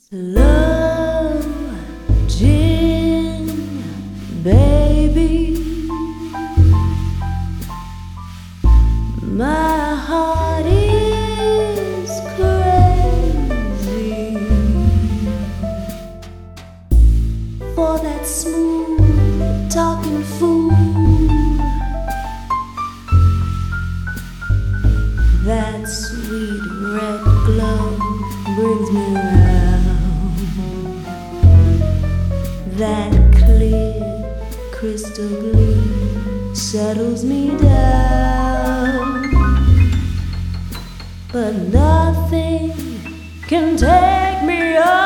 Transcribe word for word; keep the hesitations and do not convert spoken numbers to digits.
Slow gin, baby. My heart is crazy for that smooth talking fool. That sweet red glow brings me round. That clear crystal gleam settles me down. But nothing can take me away